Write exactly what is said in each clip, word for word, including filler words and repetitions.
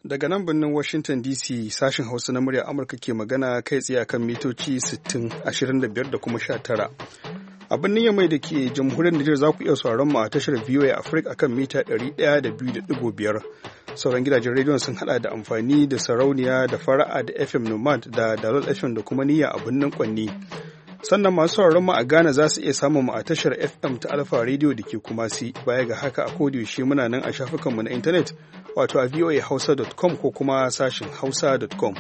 Daga nan birnin Washington D C sashen Hausa na murya Amurka ke magana kai tsaye akan mitoci sittin, ashirin da biyar da kuma sha tara. A birnin Yamai da ke jamhuriyar Nijar za ku iya sauraron mu a tashar V O A Africa akan mita ɗari ɗaya da biyu da ɗigo biyar. Sauran gidajen rediyon sun hada da amfani da sarauniya da fara'a da F M Nomad da Dalol F M da kuma niyya a birnin Kwanni. Sannan masu sauraron mu a Ghana za su iya samun mu a tashar F M ta Alpha Radio da ke Kumasi. Baya ga haka a kodiyaushe muna nan a shafukanmu na intanet wato a voa hausa dot com ko kuma sashin hausa dot com.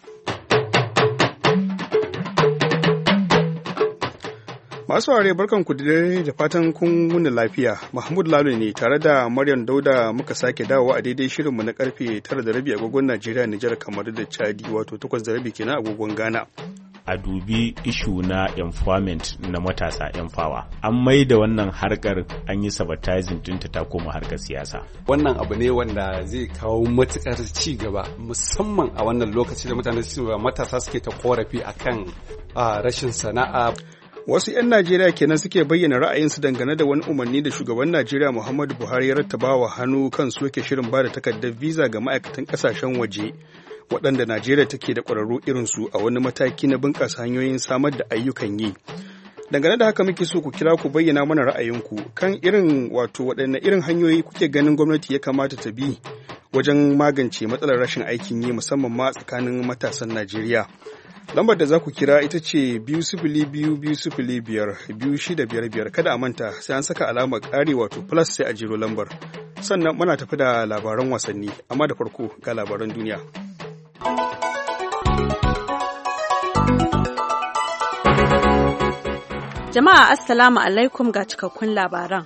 Masu ware barkan ku da da fatan kun wuni lafiya. Mahmud Lalo ne tare da Maryam Dauda muka sake dawowa a daidai shirinmu na karfe tara da rabi agogon Najeriya, Nijar, kamar da Chadi wato takwas da rabi kenan agogon Ghana. A dubi ishu na empowerment na matasa empower. An mai da wannan harkar an yi sabotaging dinta ta koma harkar siyasa. Wannan abu ne wanda zai kawo matukar ci gaba musamman a wannan lokaci da mutane su matasa suke ta korafi akan rashin sana'a. Wasu 'yan Najeriya kenan suke bayyana ra'ayinsu dangane da wani umarni da shugaban Najeriya Muhammadu Buhari ya rattabawa hannu kan soke shirin ba da takardar visa ga ma'aikatan ƙasashen waje. Waɗanda Najeriya take da ƙwararru irinsu a wani mataki na bunƙasa hanyoyin samar da ayyukan yi. Dangane da haka muke so ku kira ku bayyana mana ra'ayinku kan irin wato waɗanne irin hanyoyi kuke ganin gwamnati ya kamata ta bi wajen magance matsalar rashin aikin yi musamman ma tsakanin matasan Najeriya. Lambar da za ku kira ita ce biyu sifili biyu biyu sifili biyar biyu shida biyar biyar. Kada a manta sai an saka alamar ƙari wato plus sai a jiro lambar. Sannan muna tafi da labaran wasanni amma da farko ga labaran duniya. Jama'a Assalamu alaikum ga cikakkun labaran.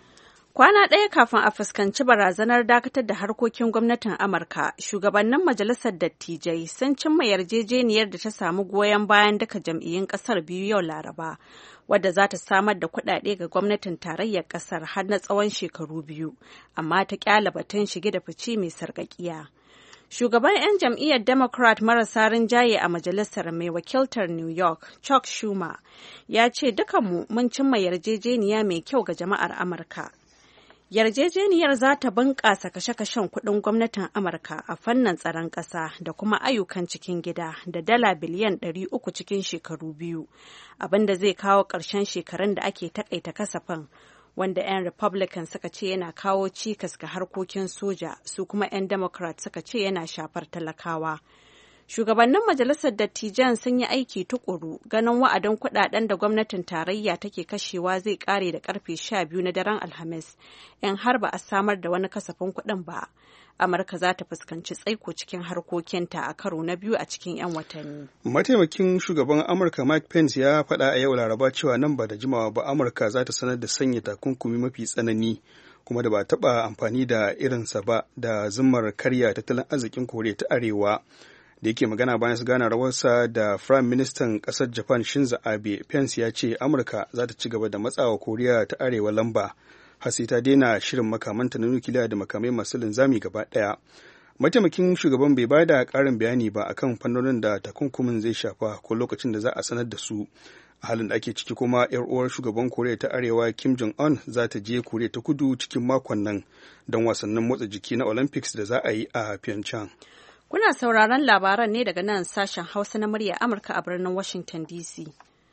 Kwana ɗaya kafin a fuskanci barazanar dakatar da harkokin gwamnatin Amurka, shugabannin majalisar dattijai sun cimma yarjejeniyar da ta samu goyon bayan duka jam'iyyun ƙasar biyu yau Laraba, wadda za ta samar da kuɗaɗe ga gwamnatin tarayyar ƙasar har na tsawon shekaru biyu, amma ta ƙyale batun shige da fice mai sarƙaƙiya. Shugaban 'yan jam'iyyar Democrat marasa rinjaye a majalisar mai wakiltar New York, Chuck Schumer, ya ce dukanmu mun cimma yarjejeniya mai kyau ga jama'ar Amurka. Yarjejeniyar za ta bunƙasa kashe-kashen kuɗin gwamnatin Amurka a fannin tsaron ƙasa da kuma ayyukan cikin gida da dala biliyan ɗari uku cikin shekaru biyu, abinda zai kawo ƙarshen shekarun da ake takaita kasafin, wanda 'yan Republican suka ce yana kawo cikas ga harkokin soja, su kuma 'yan Democrat suka ce yana shafar talakawa. Shugabannin majalisar dattijan sun yi aiki tukuru ganin wa'adin kudaden da gwamnatin tarayya take kashewa zai kare da karfe sha biyu na daren Alhamis, in har ba a samar da wani kasafin kuɗin ba. Amurka za ta fuskanci tsaiko cikin harkokinta a karo na biyu a cikin 'yan watanni. Mataimakin shugaban Amurka Mike Pence ya faɗa a yau Laraba cewa nan ba da jimawa ba Amurka za ta sanar da sanya takunkumi mafi tsanani kuma da ba taɓa amfani da irinsa ba da zimmar karya tattalin arzikin Koriya ta Arewa. Da yake magana bayan su gana rawarsa da Firayim Ministan ƙasar Japan Shinzo Abe, Pence ya ce Amurka za ta ci gaba da matsawa Koriya ta Arewa lamba har sai ta daina shirin makamanta na nukiliya da makamai masu linzami gaba ɗaya. Mataimakin shugaban bai bada ƙarin bayani ba akan fannonin da takunkumin zai shafa ko lokacin da za a sanar da su. A halin da ake ciki kuma 'yar uwar shugaban Koriya ta Arewa Kim Jong-un za ta je Koriya ta Kudu cikin makon nan don wasannin motsa jiki na Olympics da za a yi a Pyeongchang. Kuna sauraron labaran ne daga nan sashen Hausa na murya Amurka a birnin Washington D C.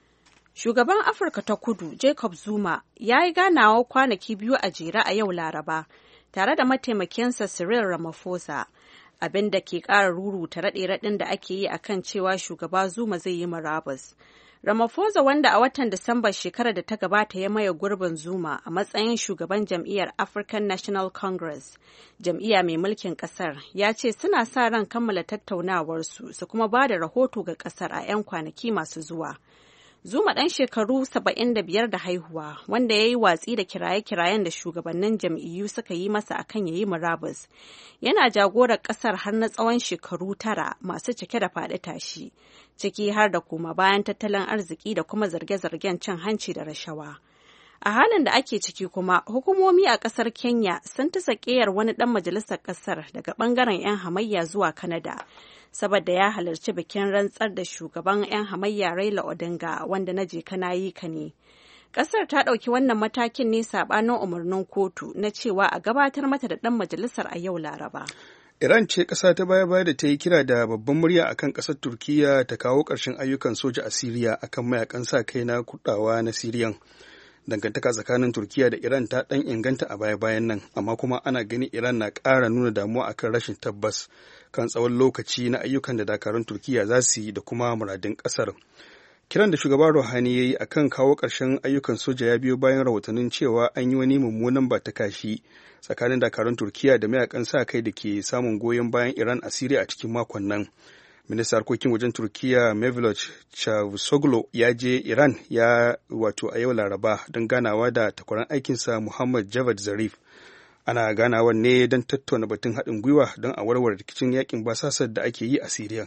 Shugaban Afirka ta Kudu Jacob Zuma ya yi ganawa kwanaki biyu a jere a yau Laraba tare da mataimakinsa Cyril Ramaphosa, abin da ke ƙara ruruta raɗe-raɗin da ake yi akan cewa shugaba Zuma zai yi murabus. Ramaphosa, wanda a watan Disambar shekarar da ta gabata ya maye gurbin Zuma a matsayin shugaban jam'iyyar African National Congress, jam'iyya mai mulkin kasar, ya ce suna sa ran kammala tattaunawarsu su kuma ba da rahoto ga kasar a 'yan kwanaki masu zuwa. Zuma ɗan shekaru saba'in da biyar da haihuwa, wanda ya yi watsi da kiraye-kirayen da shugabannin jam'iyyu suka yi masa akan ya yi murabus, yana jagorar ƙasar har na tsawon shekaru tara masu cike da faɗi tashi, ciki har da koma bayan tattalin arziki da kuma zarge-zargen cin hanci da rashawa. A halin da ake ciki kuma, hukumomi a ƙasar Kenya sun ta sakeyar wani ɗan majalisar ƙasar daga ɓangaren 'yan hamayya zuwa Canada, saboda ya halarci bikin rantsar da shugaban 'yan hamayya Raila Odinga, wanda na je kana yi ka ne. Ƙasar ta ɗauki wannan matakin ne saɓanin umarnin kotu na cewa a gabatar mata da ɗan majalisar a yau Laraba. Iran ce ƙasa ta baya-baya da ta yi kira da babban murya akan ƙasar Turkiyya ta kawo ƙarshen ayyukan soja a Siriya akan mayakan sa kai na kurdawa na Siriyan. Dangantaka tsakanin Turkiyya da Iran ta ɗan inganta a baya-bayan nan, amma kuma ana ganin Iran na ƙara nuna damuwa akan rashin tabbas kan tsawon lokaci na ayyukan da dakarun Turkiyya za su yi da kuma muradin ƙasar. Kiran da shugaban Rouhani ya yi akan kawo ƙarshen ayyukan soja ya biyo bayan rahotannin cewa an yi wani mummunan bata kashi tsakanin dakarun Turkiyya da mayakan sa kai da ke samun goyon bayan Iran a Siriya a cikin makon nan. Ministan harkokin wajen Turkiyya Mevlut Cavusoglu ya je Iran ya wato a yau Laraba don ganawa da takwaran aikinsa Muhammad Javad Zarif. Ana ganawar ne don tattauna batun haɗin gwiwa don a warware rikicin yakin basasar da ake yi a Siriya.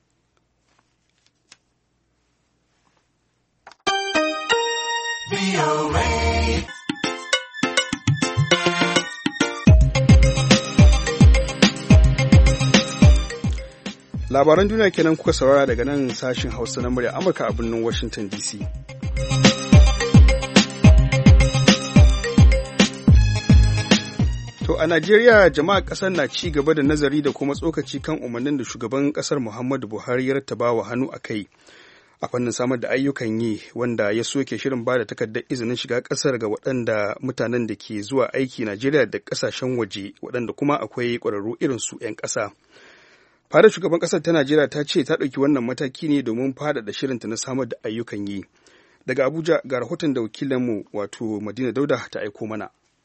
Labaran duniya kenan kuka saurara daga nan sashin Hausa na murya Amurka a birnin Washington D C. To a Najeriya jama'a ƙasar na ci gaba da nazari da kuma tsokaci kan umarnin da shugaban ƙasar Muhammadu Buhari ya rattaba wa hannu a kai a fannin samar da ayyukan yi, wanda ya soke shirin ba da takardar izinin shiga ƙasar ga waɗanda mutanen da ke zuwa aiki Najeriya da ƙasashen waje, waɗanda kuma akwai ƙwararru irin su 'yan ƙasa. Fadar shugaban ƙasar ta Najeriya ta ce ta ɗauki wannan mataki ne domin faɗaɗa shirinta na samar da ayyukan yi. Daga Abuja ga rahoton da wakilinmu wato Madina Dauda ta aiko mana.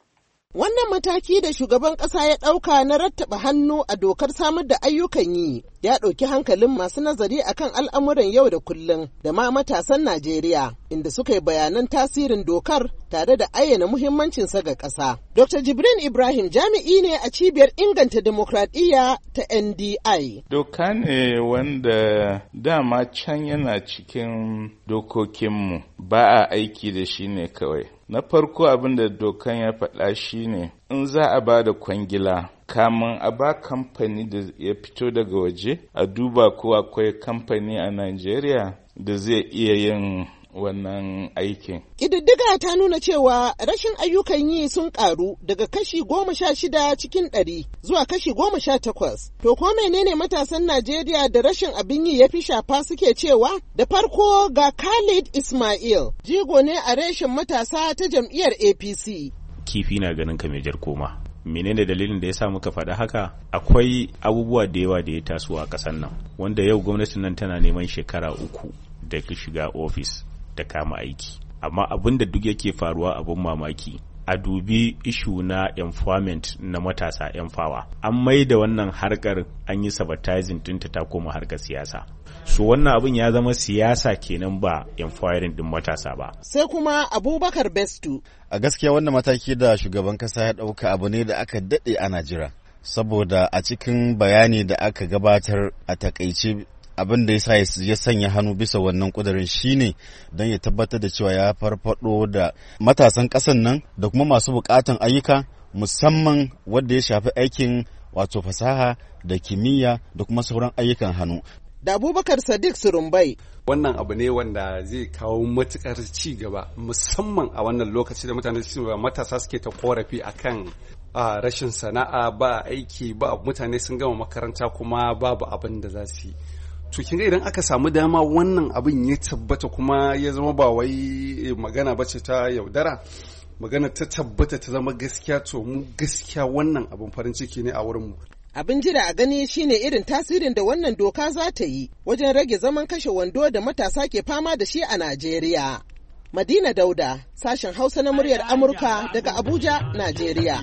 Wannan mataki da shugaban ƙasa ya ɗauka na rattaba hannu a dokar samar da ayyukan yi ya ɗauki hankalin masu nazari akan al'amuran yau da kullum da ma matasan Najeriya, inda suka yi bayanan tasirin dokar tare da ayyana muhimmancinsa ga ƙasa. Doktor Jibrin Ibrahim jami'i ne a cibiyar inganta demokradiyya ta N D I. Doka ne wanda dama can yana cikin dokokinmu, ba a aiki da shi ne kawai. Na farko abin da dokan ya faɗa shi ne, in za a ba da kwangila, kamun a ba kamfani da ya fito daga waje, a duba ko akwai kamfani a Najeriya da zai iya yin wannan aikin. Ƙididdiga ta nuna cewa rashin ayyukan yi sun ƙaru daga kashi goma sha shida cikin ɗari zuwa kashi goma sha takwas. To ko menene matasan Najeriya da rashin abin yi ya fi shafa suke cewa? Da farko ga Khalid Ismail, jigo ne a reshen matasa ta jam'iyyar A P C. Kifi na ganin ka mai jar koma. Menene dalilin da ya sa muka faɗa haka? Akwai abubuwa da yawa da ya taso a ƙasar nan, wanda yau gwamnatin nan tana neman shekara uku da shiga ofis da kama aiki, amma abin da duk yake faruwa abin mamaki, a dubi ishu na empowerment na matasa yan fawa, an mai da wannan harkar an yi sabotaging dinta ta koma harkar siyasa. So wannan abin ya zama siyasa kenan ba empowering din matasa ba. Sai kuma Abubakar Bestu. A gaskiya wannan mataki da shugaban kasa ya dauka abu ne da aka dade ana jira, saboda a cikin bayani da aka gabatar a takaice abin da ya sanya hannu bisa wannan kudirin shine don ya tabbatar da cewa ya farfado da matasan ƙasan nan da kuma masu bukatan ayyuka, musamman wanda ya shafi aikin wato fasaha da kimiyya da kuma sauran ayyukan hannu. Da Abubakar Sadiq Surumbai. Wannan abu ne wanda zai kawo matukar ci gaba, musamman a wannan lokaci da mutane matasa suke ta korafi akan a rashin sana'a, ba aiki, ba mutane sun gama makaranta kuma babu abin da za su yi. To kin ga idan aka samu dama wannan abin ya tabbata kuma ya zama ba wai magana bace ta yaudara, magana ta tabbata ta zama gaskiya, to mu gaskiya wannan abin farin ciki ne a wurin mu. Abin jira a gani shine irin tasirin da wannan doka za ta yi wajen rage zaman kashe wando da matasa ke fama da shi a Najeriya. Madina Dauda, sashen Hausa na muryar Amurka daga Abuja, Najeriya.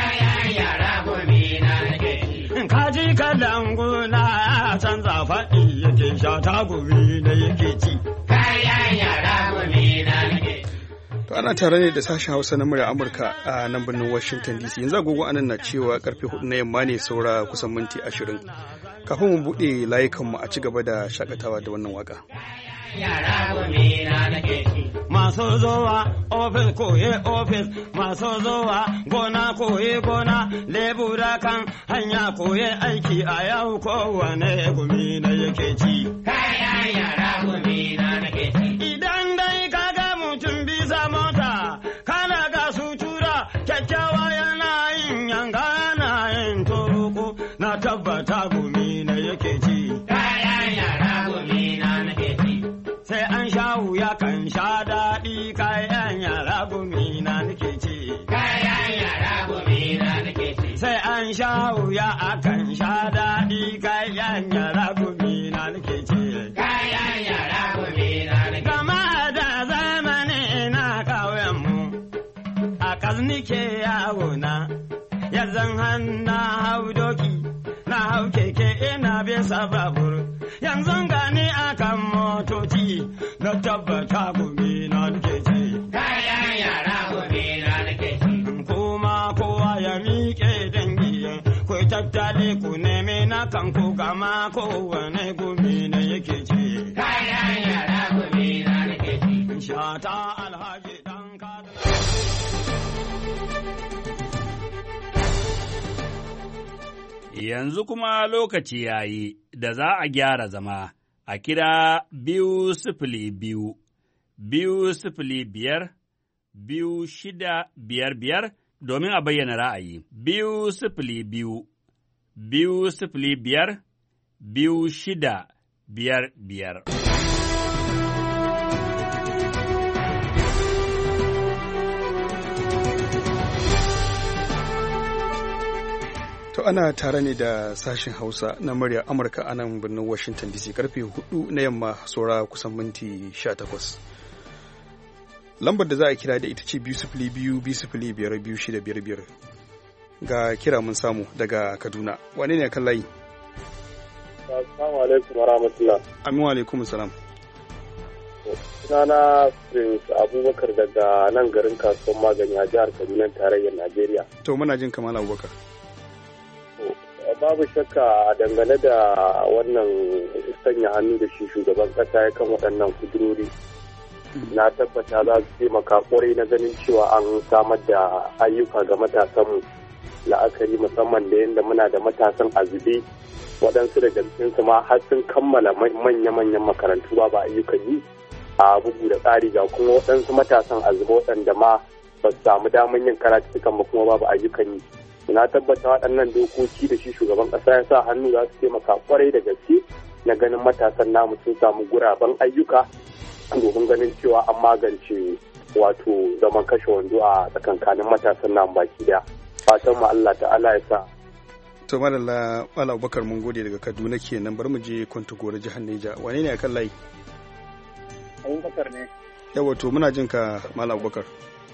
Kaji kalangu na canza faɗi yake sha tagumi da yake ci. Kayan yara gumi na nake. To ana tare ne da sashen Hausa na murya Amurka a nan birnin Washington D C. Yanzu agogo anan na cewa karfe hudu na yamma ne saura kusan minti ashirin. Kafin mu buɗe layukanmu a ci gaba da shakatawa da wannan waka. Masu zowa ofis koye ofis, masu zowa gona koye gona, lebura kan hanya koye aiki a yau kowane gumi na yake ci. Kayan yara gumi na nake ci. Idan dai kaga mutum bisa mota, kana ga sutura, kyakkyawa yana yin yanga na yin toroko, na tabbata. sha daɗi kayan yara gumi na nake ce. Kayan yara gumi na nake ce. Sai an sha wuya akan sha daɗi kayan yara gumi na nake ce. Kayan yara gumi na nake ce. Gama da zamani na ƙauyenmu a ƙaznike yawo na. Yanzan hanna hau doki na hau keke ina bisa babur yanzu gani akan motoci na tabbata gumi na nake ce kayan yara gumi na nake ce kuma kowa ya miƙe dangi ku tattale ku neme na kan ku gama kowane gumi na yake ce kayan yara gumi na nake ce shata alhaji dan kada. Yanzu kuma lokaci ya yi da za a gyara zama a kira biyu sifili biyu, biyu sifili biyar, biyu shida biyar biyar domin a bayyana ra'ayi. Biyu sifili biyu, biyu sifili biyar, biyu shida biyar biyar. To ana tare ne da sashen Hausa na murya Amurka a nan birnin Washington D C karfe hudu na yamma saura kusan minti sha takwas. Lambar da za a kira da ita ce biyu sifili biyu biyu sifili biyar biyu shida biyar biyar. Ga kira mun samu daga Kaduna. Wane ne kan layi? Assalamu alaikum wa rahmatullah. Amin wa alaikum salam. Sunana Prince Abubakar daga nan garin kasuwan magani a jihar Kaduna tarayyar Najeriya. To muna jin Kamal Abubakar. Babu shakka dangane da wannan sanya hannu da shi shugaban kasa ya kan waɗannan kudurori na tabbata za su taimaka kwarai na ganin cewa an samar da ayyuka ga matasanmu la'akari musamman da yadda muna da matasan azube waɗansu da jam'insu ma har sun kammala manya-manyan makarantu ba ba ayyukan yi a bugu da tsari ga kuma waɗansu matasan azube waɗanda ma ba su samu damar yin karatu kan ba kuma babu ayyukan yi. Na tabbata waɗannan dokoki da shi shugaban ƙasa ya sa hannu za su taimaka kwarai da gaske na ganin matasan namu sun samu guraben ayyuka domin ganin cewa an magance wato zaman kashe wando a tsakankanin matasan namu baki daya. Fatan mu Allah ta'ala ya sa. To malalla Mala Abubakar mun gode daga Kaduna kenan bar mu je Kwantagora jihar Neja. Wane ne akan layi? Abubakar ne. Yawa to muna jin ka Mala Abubakar.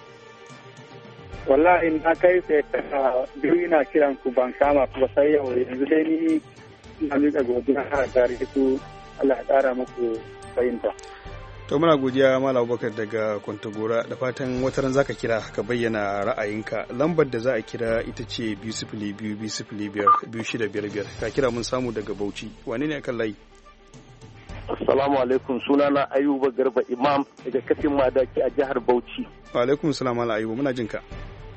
Wallahi na kai sai biyu ina kiran ku ban kama ku sai yau yanzu dai ni ina miƙa godiya a gare ku Allah ya ƙara muku fahimta. To muna godiya Malam Abubakar daga Kwantagora da fatan wata ran zaka kira ka bayyana ra'ayinka. Lambar da za a kira ita ce biyu sifili biyu biyu sifili biyar biyu shida biyar biyar. Ka kira mun samu daga Bauchi. Wane ne akan layi? Assalamu alaikum sunana Ayuba Garba Imam daga kafin Madaki a jihar Bauchi. Wa alaikum salam Malam Ayuba muna jin ka.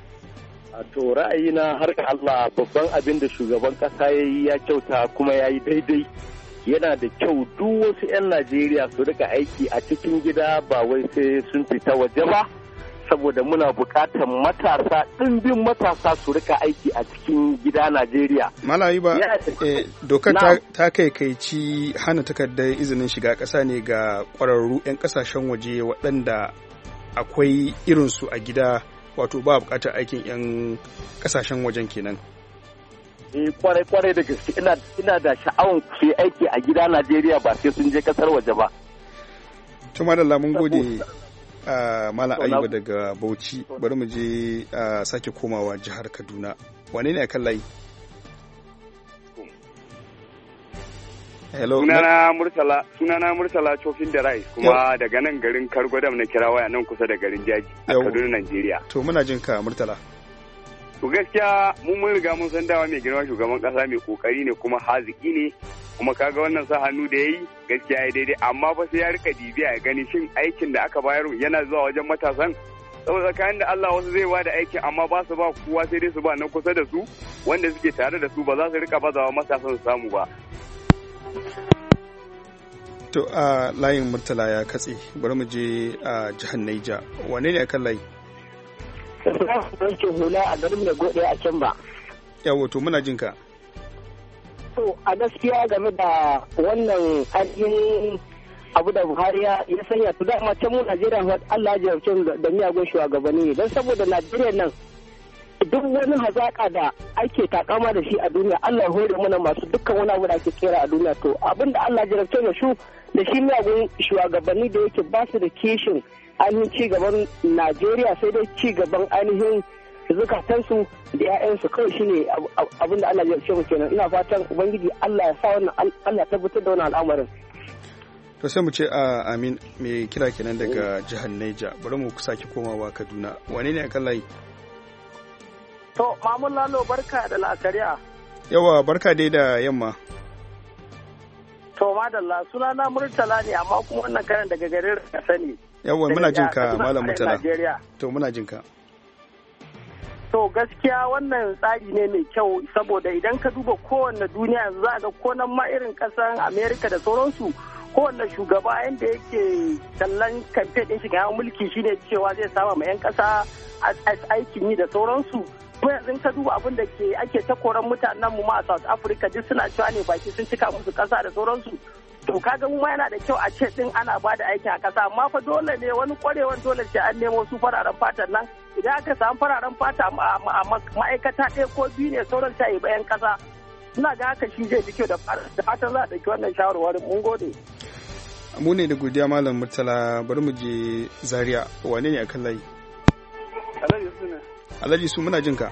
To ra'ayina har ga Allah babban abin da shugaban kasa ya yi ya kyauta kuma ya yi daidai yana da kyau duk wasu 'yan Najeriya su rika aiki a cikin gida ba wai sai sun fita waje ba saboda muna bukatar matasa ɗimbin matasa su rika aiki a cikin gida Najeriya. Malayi ba eh, dokar ta, ta kai kai ci hana takardar izinin shiga ƙasa ne ga ƙwararru 'yan ƙasashen waje waɗanda akwai irinsu a gida wato ba bukatar aikin 'yan kasashen wajen kenan. Eh kwarai kwarai da gaske ina ina da sha'awan su yi aiki a gida Najeriya ba sai sun je kasar waje ba. To madalla mun gode a Malam Ayuba daga Bauchi bari mu je a sake komawa jihar Kaduna. Wane ne akan layi? Hello. Sunana Murtala, sunana Murtala Chofin da Rice kuma daga nan garin Kargodam na kira waya nan kusa da garin Jaji a Kaduna, Najeriya. To muna jin ka Murtala. To gaskiya mun mun riga mun san dawa mai girma shugaban kasa mai kokari ne kuma haziki ne kuma kaga wannan sa hannu da yayi gaskiya ya daidai amma fa sai ya rika dibiya ya gani shin aikin da aka bayar yana zuwa wajen matasan saboda tsakanin da Allah wasu zai bada aikin amma ba su ba kowa sai dai su ba nan kusa da su wanda suke tare da su ba za su rika bazawa matasan su samu ba. To a layin Murtala ya katse bari mu je a jihar Naija wane ne akan layi? Wanke hula a garin da gode a can ba. Yawo to muna jin ka. To a gaskiya game da wannan ainihin abu da Buhari ya sanya su dama can mu Najeriya Allah ya jarabce da miyagun shugabanni ne don saboda Najeriya nan duk wani hazaka da ake takama da shi a duniya Allah ya hore mana masu dukkan wani abu da ake kera a duniya to abinda Allah ya jarabce da su da shi miyagun shugabanni da yake ba su da kishin ainihin ci gaban Najeriya sai dai ci gaban ainihin zukatansu da 'ya'yansu kawai shine abin da Allah ya ce mu kenan ina fatan ubangiji Allah ya sa wannan Allah tabbatar da wannan al'amarin to sai mu ce a amin me kira kenan daga jihar Niger bari mu saki komawa Kaduna wane ne akan layi to Mamun Lalo barka da la'akariya yawa barka dai da yamma to madalla suna na Murtala ne amma kuma wannan karan daga garin Sani yawa muna jinka malam Murtala to muna jinka To gaskiya wannan tsari ne mai kyau saboda idan ka duba kowanne duniya yanzu za ga konan ma irin kasan Amerika da sauransu kowanne shugaba yadda yake kallon kamfe ɗin shiga mulki shine cewa zai sama ma 'yan ƙasa aikin yi da sauransu. Ko yanzu ka duba abin da ke ake ta koran mutanen mu ma a South Africa duk suna cewa ne baki sun cika musu ƙasa da sauransu. To kaga mu ma yana da kyau a ce din ana ba da aiki a ƙasa amma fa dole ne wani ƙwarewan dole ce an nemo su fararen fatan nan idan aka samu fararen fata a ma'aikata ɗaya ko biyu ne sauran ta yi bayan ƙasa ina ga haka shi zai fi kyau da fatan za a ɗauki wannan shawarwarin mun gode. mu ne da godiya malam Murtala bari mu je Zaria wane ne akan layi? Alhaji su ne. Alhaji su muna jin ka.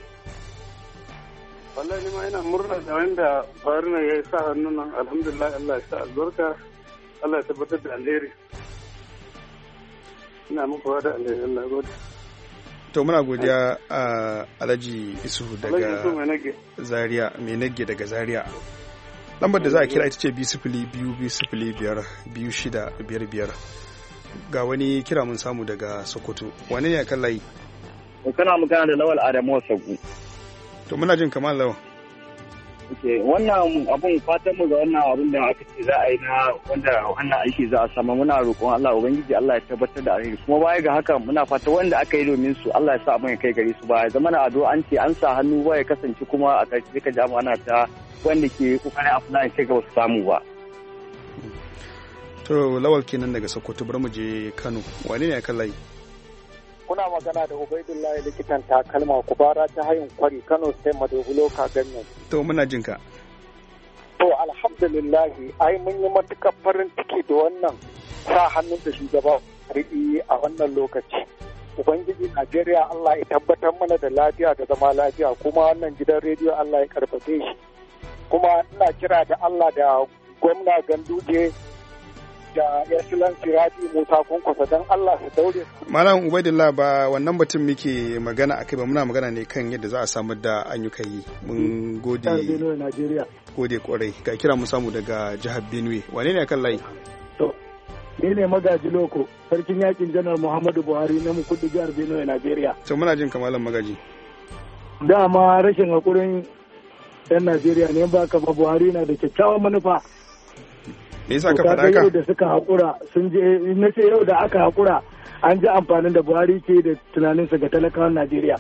Wallahi ma ina murna da wanda Buhari ne ya sa hannu nan alhamdulillah Allah ya sa albarka Allah ya tabbatar da alheri. Ina muku da alheri Allah gode. To muna godiya a Alhaji Isu daga Zaria mai nage daga Zaria. Lambar da za a kira ita ce biyu sifili biyu biyu sifili biyar biyu shida biyar biyar. Ga wani kira mun samu daga Sokoto. Wane ne akan layi? Kana magana da Lawal Adamu Sagu. To muna jin kamar Lawal. Okay, wannan abun fatan mu ga wannan abun da aka ce za a yi na wanda wannan aiki za a samu muna roƙon Allah ubangiji Allah ya tabbatar da alheri kuma baya ga haka muna fata wanda aka yi domin su Allah ya sa abin ya kai gare su ba zama na ado an ce an sa hannu ba ya kasance kuma a karshe ka jama'a na ta wanda ke kokarin afla sai ga wasu samu ba. To Lawal kenan daga Sokoto bari mu je Kano wane ne akan layi? Kuna magana da Ubaidullahi likitan takalma kubara ta hayin kwari Kano State Madogulo Kagannan. To muna jin ka. To alhamdulillahi ai mun yi matukar farin ciki da wannan sa hannun da shugaba riɗi a wannan lokaci. Ubangiji Najeriya Allah ya tabbatar mana da lafiya da zama lafiya kuma wannan gidan rediyo Allah ya karfafe shi. Kuma ina kira da Allah da gwamna Ganduje da Excellency Rabi Musa Kunkwasa don Allah su daure. Malam Ubaidillah ba wannan batun muke magana akai ba muna magana ne kan yadda za a samar da ayyukan yi. Mun gode. Gode kwarai. Ga kira mu samu daga jihar Benue. Wane ne akan layi? To, ni ne Magaji Loko, sarkin yakin Janar Muhammadu Buhari na Mukudu jihar Benue, Najeriya. To muna jin kamalan Magaji. Dama rashin hakurin 'yan Najeriya ne ba ka ba Buhari na da kyakkyawan manufa. Me yasa ka faɗa ka? Yau da suka haƙura sun je na ce yau da aka haƙura an ji amfanin da Buhari ke da tunaninsa ga talakawan Najeriya.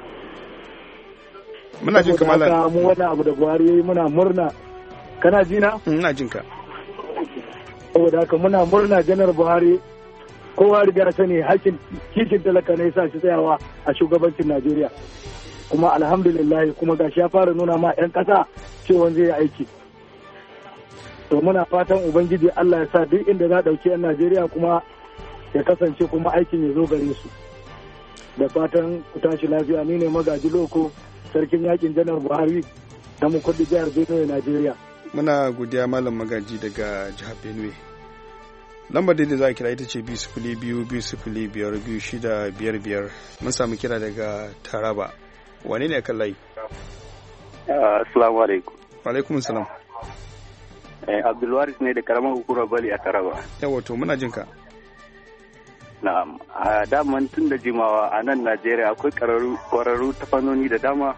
Muna jin kamala. Saboda mu wani abu da Buhari yayi muna murna. Kana ji na? Ina jin ka. Saboda haka muna murna Janar Buhari kowa riga sani hakkin kishin talaka ne sa shi tsayawa a shugabancin Najeriya. Kuma alhamdulillah kuma gashi ya fara nuna ma 'yan ƙasa cewa zai yi aiki. To muna fatan Ubangiji Allah ya sa duk inda za a ɗauki 'yan Najeriya kuma ya kasance kuma aikin ya zo gare su. Da fatan ku tashi lafiya ni ne Magaji Loko sarkin yakin Janar Buhari na Mukudu jihar Benue Najeriya. Muna godiya Malam Magaji daga jihar Benue. Lambar da za a kira ita ce biyu sifili biyu biyu sifili biyar biyu shida biyar biyar. Mun samu kira daga Taraba. Wane ne akan layi? Assalamu alaikum. Wa alaikum salam. Abdulwaris ne da karamar hukumar Bali a Taraba. Yawa to muna jin ka. Na'am, a daman tun da jimawa a nan Najeriya akwai kwararru ta fannoni da dama.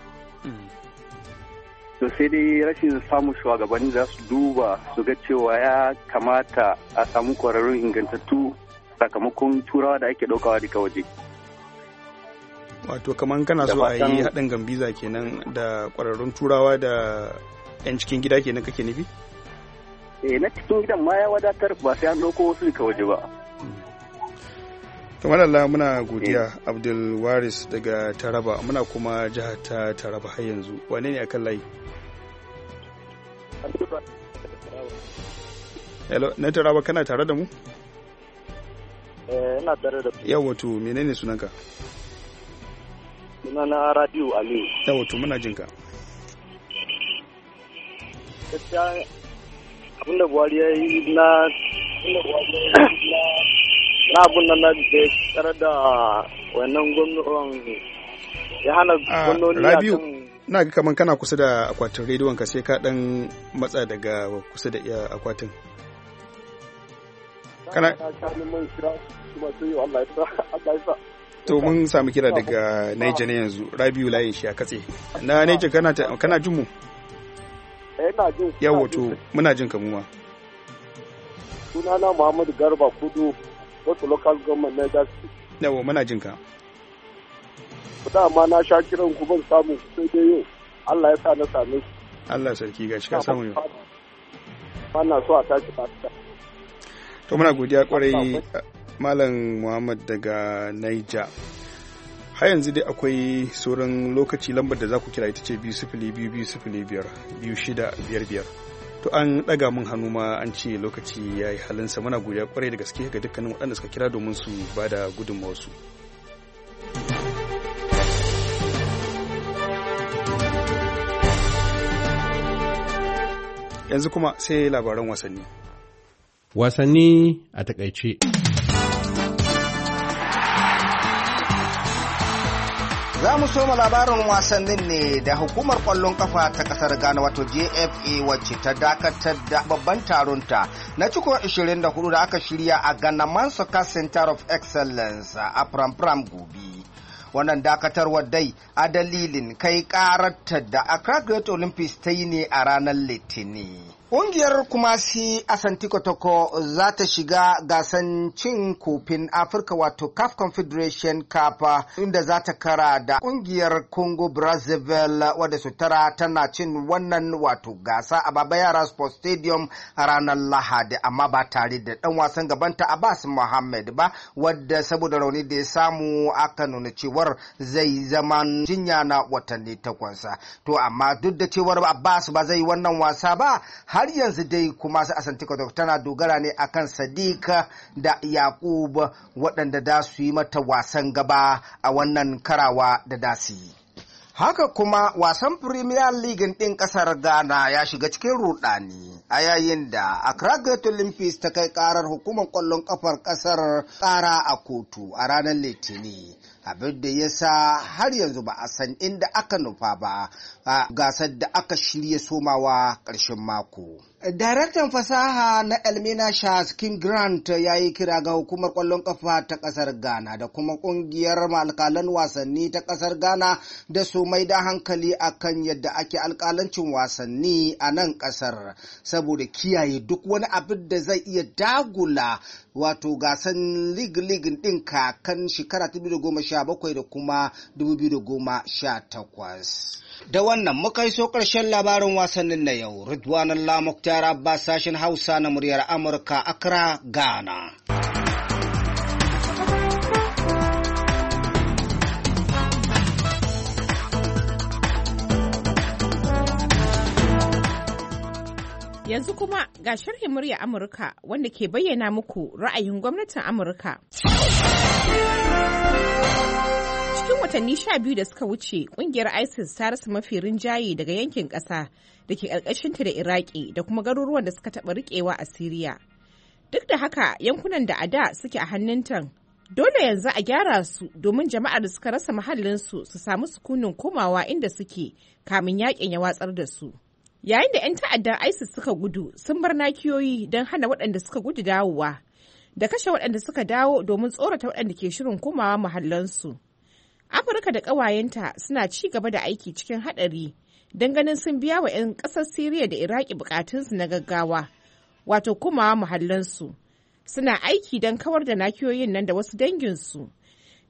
To sai dai rashin samun shugabanni za su duba su ga cewa ya kamata a samu kwararrun ingantattu sakamakon turawa da ake ɗaukawa daga waje. Wato kamar kana so a yi haɗin gambiza kenan da kwararrun turawa da 'yan cikin gida kenan kake nufi? eh na cikin gidan ma ya wadatar ba sai an ɗauko wasu daga waje ba. kamar Allah muna godiya Abdul Waris daga Taraba, muna kuma jihar ta Taraba har yanzu. Wane ne akan layi? Hello, na Taraba kana tare da mu? Eh, ina tare da ku. Yau wato menene sunanka? Sunana Radio Aliyu. Yau wato muna jinka. Gaskiya abinda Buhari ya yi na na abun nan da ya tsara da wannan gwamnati ya hana gwamnoni Rabiu, na ga kaman kana kusa da akwatin rediyon ka sai ka dan matsa daga kusa da iya akwatin. Kana to mun samu kira daga Niger ne yanzu. Rabiu layin shi a katse. Na Niger kana kana jin mu? Eh ina jin. Yawo to muna jin ka mu ma. Sunana Muhammadu Garba Kudu, wato local government na Jasi. Yawo muna jin ka. Dama na sha kiran ku ban samu sai dai yau Allah ya sa na same shi. Allah sarki gashi ka samu yau. Bana so a tashi ba. To muna godiya kwarai Malam Muhammad daga Niger. Har yanzu dai akwai sauran lokaci, lambar da za ku kira ita ce biyu sifili biyu biyu sifili biyar biyu shida biyar biyar. To an ɗaga mun hannu ma an ce lokaci ya yi halinsa. Muna godiya kwarai da gaske ga dukkanin waɗanda suka kira domin su ba da gudunmawarsu. Yanzu kuma sai labaran wasanni. Wasanni a takaice. Za mu soma labarin wasannin ne da hukumar ƙwallon kafa ta ƙasar Ghana wato J F A wacce ta dakatar da babban taronta na ciko ishirin da hudu da aka shirya a Ghana Mansoka Center of Excellence a Pram Pram Gobe. Wannan dakatarwar dai a dalilin kai ƙararta da Accra Great Olympics ta yi ne a ranar Litinin. Ƙungiyar Kumasi Asante Kotoko za ta shiga gasan cin kofin Afirka wato C A F Confederation Cup inda za ta kara da ƙungiyar Congo Brazzaville wadda su tara tana cin wannan wato gasa a Baba Yara Sports Stadium a ranar Lahadi, amma ba tare da ɗan wasan gabanta Abbas Mohammed ba, wadda saboda rauni da ya samu aka nuna cewar zai zama jinya na watanni takwas. To amma duk da cewar Abbas ba zai wannan wasa ba, har yanzu dai kuma su Asante Kotoko tana dogara ne akan Sadiq da Yakub waɗanda da su yi mata wasan gaba a wannan karawa da da su yi. Haka kuma wasan Premier League ɗin ƙasar Ghana ya shiga cikin rudani a yayin da Accra Great Olympics ta kai ƙarar hukumar ƙwallon ƙafar ƙasar ƙara a kotu a ranar Litinin. Abin da ya sa har yanzu ba a san inda aka nufa ba a gasar da aka shirya somawa ƙarshen mako. Daraktan fasaha na Elmina Shahs King Grant ya yi kira ga hukumar ƙwallon ƙafa ta ƙasar Ghana da kuma ƙungiyar alƙalan wasanni ta ƙasar Ghana da su mai da hankali akan yadda ake alƙalancin wasanni a nan ƙasar saboda kiyaye duk wani abin da zai iya dagula wato gasan lig-lig ɗin kakan shekara ta dubu goma sha bakwai da kuma dubu biyu da goma sha takwas. Da wannan muka iso ƙarshen labarin wasannin na yau. Ridwanan Lamuktar Abbas, sashen Hausa na muryar Amurka, Accra, Ghana. Yanzu kuma ga sharhin murya Amurka wanda ke bayyana muku ra'ayin gwamnatin Amurka. Cikin watanni sha biyu da suka wuce, kungiyar ISIS ta rasa mafi rinjaye daga yankin ƙasa da ke ƙarƙashinta da Iraki da kuma garuruwan da suka taɓa riƙewa a Siriya. Duk da haka, yankunan da a da suke a hannunta dole yanzu a gyara su domin jama'ar da suka rasa mahallinsu su samu sukunin komawa inda suke kamin yakin ya watsar da su. Yayin da 'yan ta'addar ISIS suka gudu, sun bar nakiyoyi don hana waɗanda suka gudu dawowa, da kashe waɗanda suka dawo domin tsorata waɗanda ke shirin komawa mahallansu. Amurka da ƙawayenta suna ci gaba da aiki cikin haɗari don ganin sun biya wa 'yan ƙasar Siriya da Iraki buƙatunsu na gaggawa, wato komawa mahallansu. Suna aiki don kawar da nakiyoyin nan da wasu danginsu.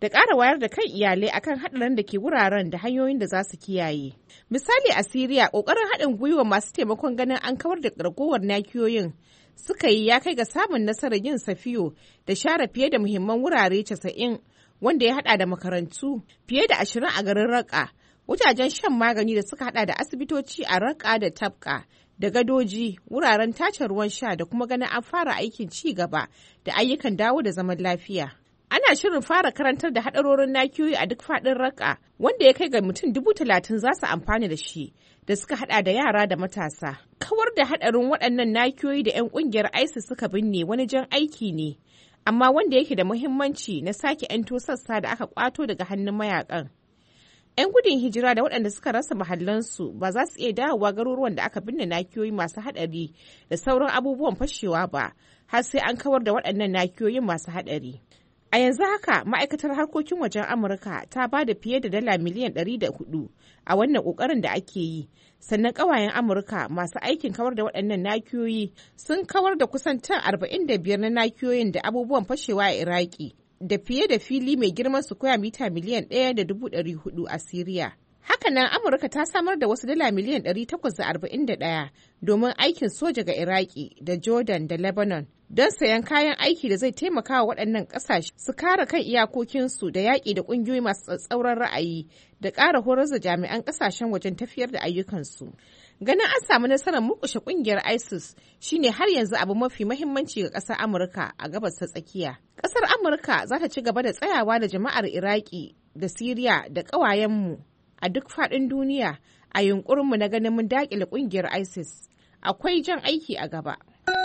da ƙara wayar da kan iyalai akan haɗarin da ke wuraren da hanyoyin da za su kiyaye. Misali a Siriya, ƙoƙarin haɗin gwiwa masu taimakon ganin an kawar da ragowar nakiyoyin suka yi ya kai ga samun nasarar yin safiyo da share fiye da muhimman wurare casa'in wanda ya haɗa da makarantu fiye da ashirin a garin Raqqa, wajajen shan magani da suka haɗa da asibitoci a Raqqa da Tabqa, da gadoji, wuraren tace ruwan sha da kuma ganin an fara aikin ci gaba da ayyukan dawo da zaman lafiya. Ana shirin fara karantar da haɗarorin nakiyoyi a duk faɗin Raqqa wanda ya kai ga mutum dubu talatin za su amfana da shi da suka haɗa da yara da matasa. Kawar da haɗarin waɗannan nakiyoyi da 'yan ƙungiyar ISIS suka binne wani jan aiki ne, amma wanda yake da muhimmanci na sake 'yanto sassa da aka ƙwato daga hannun mayakan. 'Yan gudun hijira da waɗanda suka rasa mahallansu ba za su iya dawowa garuruwan da aka binne nakiyoyi masu haɗari da sauran abubuwan fashewa ba, har sai an kawar da waɗannan nakiyoyin masu haɗari. A yanzu haka ma'aikatar harkokin wajen Amurka ta ba da fiye da dala miliyan ɗari da hudu a wannan ƙoƙarin da ake yi, sannan ƙawayen Amurka masu aikin kawar da waɗannan nakiyoyi sun kawar da kusan tan arba'in da biyar na nakiyoyin da abubuwan fashewa a Iraki, da fiye da fili mai girman sukwaya mita miliyan ɗaya da dubu ɗari hudu a Siriya. Hakanan Amurka ta samar da wasu dala miliyan ɗari takwas da arba'in da ɗaya domin aikin soja ga Iraki da Jordan da Lebanon don sayan kayan aiki da zai taimaka wa waɗannan ƙasashe su kare kan iyakokinsu da yaƙi da ƙungiyoyi masu tsatsauran ra'ayi da ƙara horar da jami'an ƙasashen wajen tafiyar da ayyukansu. Ganin an samu nasarar murƙushe ƙungiyar ISIS shine har yanzu abu mafi mahimmanci ga ƙasar Amurka a gabas ta tsakiya. Ƙasar Amurka za ta ci gaba da tsayawa da jama'ar Iraki da Siriya da ƙawayenmu a duk faɗin duniya a yunƙurinmu na ganin mun daƙile ƙungiyar ISIS. Akwai jan aiki a gaba.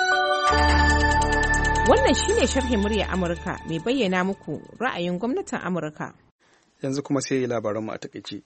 Wannan shine sharhin muryar Amurka mai bayyana muku ra'ayin gwamnatin Amurka. Yanzu kuma sai labaranmu a takaice.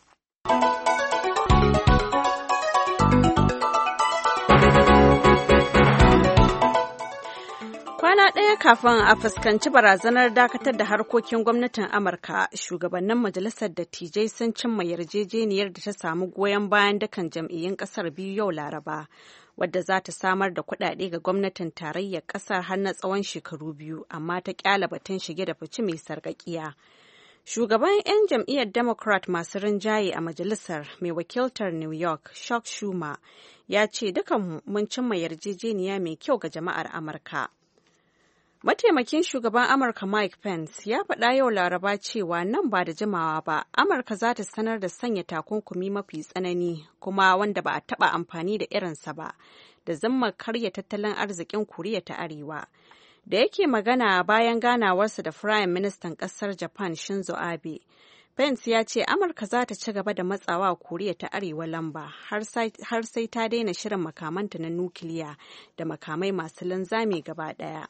Kwana ɗaya kafin a fuskanci barazanar dakatar da harkokin gwamnatin Amurka, shugabannin majalisar dattijai sun cimma yarjejeniyar da ta samu goyon bayan dukan jam'iyyun ƙasar biyu yau Laraba, wadda za ta samar da kuɗaɗe ga gwamnatin tarayyar ƙasar har na tsawon shekaru biyu, amma ta ƙyala batun shige da fice mai sarƙaƙiya. Shugaban 'yan jam'iyyar Democrat masu rinjaye a majalisar mai wakiltar New York, Chuck Schumer, ya ce dukan mun cimma yarjejeniya mai kyau ga jama'ar Amurka. Mataimakin shugaban Amurka Mike Pence ya faɗa yau Laraba cewa nan ba da jimawa ba, Amurka za ta sanar da sanya takunkumi mafi tsanani kuma wanda ba a taɓa amfani da irinsa ba, da zammar karya tattalin arzikin Koriya ta Arewa. Da yake magana bayan ganawarsa da Firayim Ministan ƙasar Japan Shinzo Abe, Pence ya ce Amurka za ta ci gaba da matsawa Koriya ta Arewa lamba har sai ta daina shirin makamanta na nukiliya da makamai masu linzami gaba ɗaya.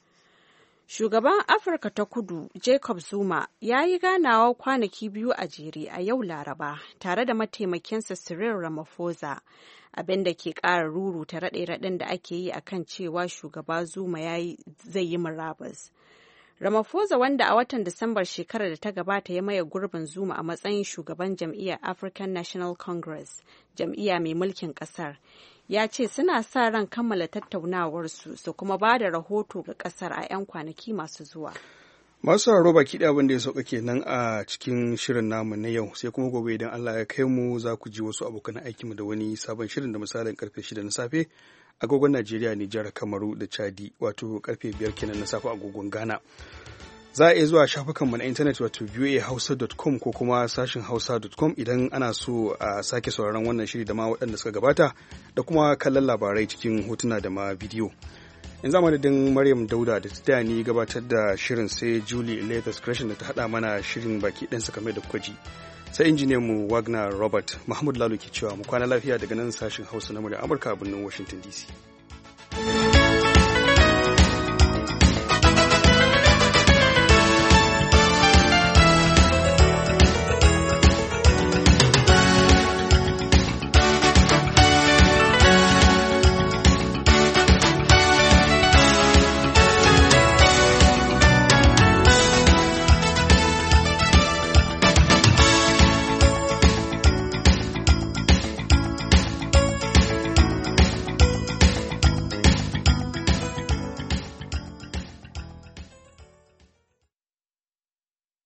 Shugaban Afirka ta Kudu Jacob Zuma ya yi ganawa kwanaki biyu a jere a yau Laraba tare da mataimakinsa Cyril Ramaphosa, abin da ke ƙara ruruta raɗe-raɗen da ake yi a kan cewa shugaba Zuma zai yi murabus. Ramaphosa, wanda a watan Disambar shekarar da ta gabata ya maye gurbin Zuma a matsayin shugaban jam'iyyar African National Congress, jam'iyya mai mulkin ƙasar, ya ce suna sa ran kammala tattaunawarsu su kuma ba da rahoto ga kasar a 'yan kwanaki masu zuwa. Masu sauraro baki da abin da ya sauka kenan a cikin shirin namu na yau, sai kuma gobe idan Allah ya kai mu za ku ji wasu abokan aikinmu da wani sabon shirin da misalin karfe shida na safe agogon Najeriya, Nijar, Kamaru da Chadi, wato karfe biyar kenan na safe agogon Ghana. Za a iya zuwa shafukanmu na intanet wato voa hausa dot com ko kuma sashin hausa dot com idan ana so a sake sauraron wannan shiri da ma waɗanda suka gabata da kuma kallon labarai cikin hotuna da ma bidiyo. Yanzu a madadin Maryam Dauda da ta taya ni gabatar da shirin, sai Julie Leathers Creation da ta haɗa mana shirin baki ɗansa kamar da kuka ji. Sai injiniyan mu Wagner Robert, Mahmud Lalo ke cewa mu kwana lafiya daga nan sashin Hausa na murya Amurka a birnin Washington D C.